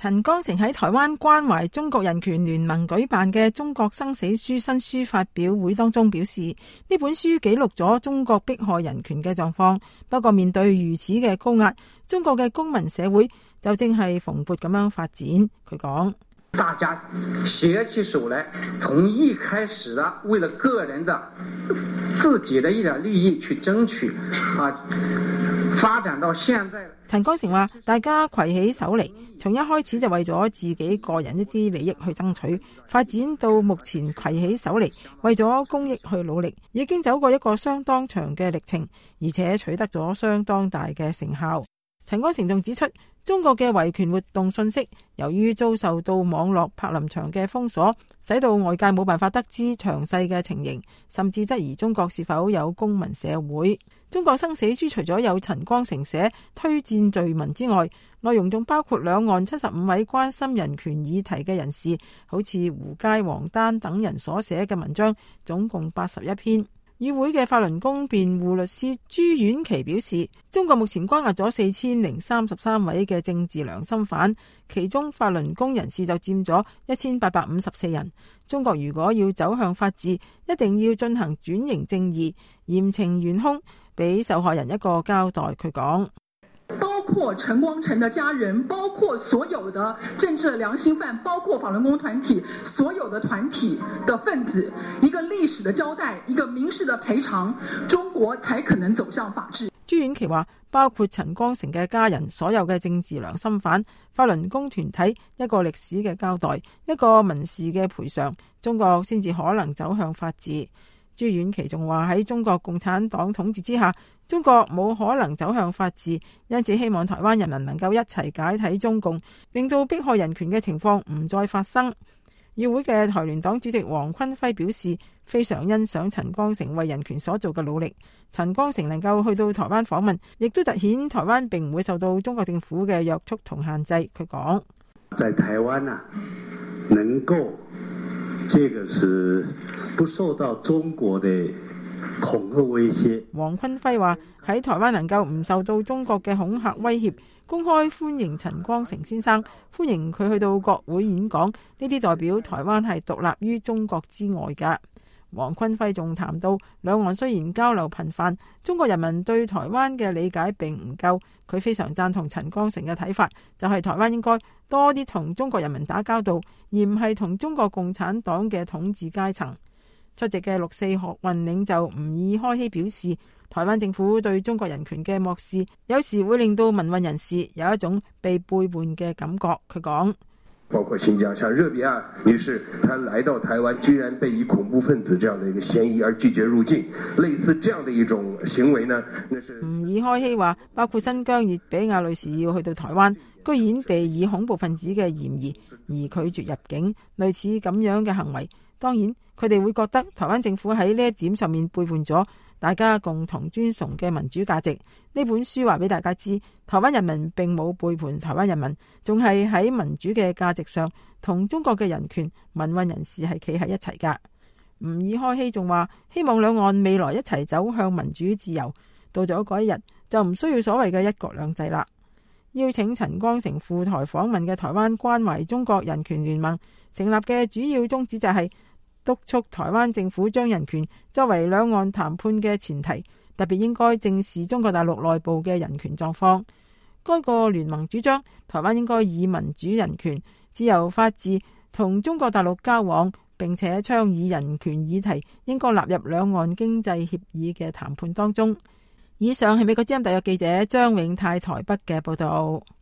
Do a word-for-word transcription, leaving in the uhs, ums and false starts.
陳光誠喺台灣關懷中國人權聯盟舉辦嘅《中國生死書》新書發表會當中表示，呢本書記錄咗中國迫害人權嘅狀況。不過面對如此嘅高壓，中國嘅公民社會就正係蓬勃咁樣發展。佢講： 大家攜起手來，從一開始的為了個人的自己的一點利益去爭取，啊，發展到現在。 陳光誠話：大家攜起手嚟，從一開始就為咗自己個人一啲利益去爭取，發展到目前攜起手嚟，為咗公益去努力，已經走過一個相當長嘅歷程，而且取得咗相當大嘅成效。陳光誠仲指出，中國嘅維權活動信息由於遭受到網絡柏林牆嘅封鎖，使到外界冇辦法得知詳細嘅情形，甚至質疑中國是否有公民社會。中國生死書除咗有陳光誠寫推薦序文之外，內容仲包括兩岸七十五位關心人權議題嘅人士，好似胡佳、王丹等人所寫嘅文章，總共八十一篇。與會嘅法輪功辯護律師朱婉琪表示，中國目前關押咗四千零三十三位嘅政治良心犯，其中法輪功人士就佔咗一千八百五十四人。中國如果要走向法治，一定要進行轉型正義，嚴懲元兇，俾受害人一個交代。佢講： 包括陳光誠的家人，包括所有的政治良心犯，包括法輪功團體，所有的團體的分子，一個歷史的交代，一個民事的賠償，中國才可能走向法治。 朱婉琪話：包括陳光誠嘅家人，所有嘅政治良心犯，法輪功團體，一個歷史嘅交代，一個民事嘅賠償，中國先至可能走向法治。朱婉琪仲話：喺中國共產黨統治之下，中國冇可能走向法治，因此希望台灣人民能夠一齊解體中共，令到迫害人權嘅情況唔再發生。議會嘅台聯黨主席黃坤輝表示，非常欣賞陳光誠為人權所做嘅努力。陳光誠能夠去到台灣訪問，亦都凸顯台灣並唔會受到中國政府嘅約束同限制。佢講： 在台灣啊，能夠這個是不受到中國的恐嚇威脅。 黃坤輝話：喺台灣能夠唔受到中國嘅恐嚇威脅，公開歡迎陳光誠先生，歡迎佢去到國會演講，呢啲代表台灣係獨立於中國之外㗎。黃坤輝仲談到，兩岸雖然交流頻繁，中國人民對台灣嘅理解並唔夠。佢非常贊同陳光誠嘅睇法，就係台灣應該多啲同中國人民打交道，而唔係同中國共產黨嘅統治階層。出席嘅六四學運領袖吾爾開希表示，台灣政府對中國人權嘅漠視，有時會令到民運人士有一種被背叛嘅感覺。佢講： 包括新疆，像熱比亞女士，她來到台灣，居然被以恐怖分子這樣的一個嫌疑而拒絕入境，類似這樣的一種行為呢？那是吾爾開希話，包括新疆熱比亞女士要去到台灣，居然被以恐怖分子嘅嫌疑而拒絕入境，類似咁樣嘅行為。當然，佢哋會覺得台灣政府喺呢一點上面背叛咗大家共同尊崇嘅民主價值。呢本書話俾大家知，台灣人民並冇背叛台灣人民，仲係喺民主嘅價值上同中國嘅人權民運人士係企喺一齊噶。吾爾開希仲話，希望兩岸未來一齊走向民主自由，到咗嗰一日就唔需要所謂嘅一國兩制啦。邀請陳光誠赴台訪問嘅台灣關懷中國人權聯盟成立嘅主要宗旨就係督促台灣政府將人權作為兩岸談判嘅前提，特別應該正視中國大陸內部嘅人權狀況。該個聯盟主張台灣應該以民主、人權、自由、法治同中國大陸交往，並且倡議人權議題應該納入兩岸經濟協議嘅談判當中。以上係美國之音特約記者張永泰台北嘅報道。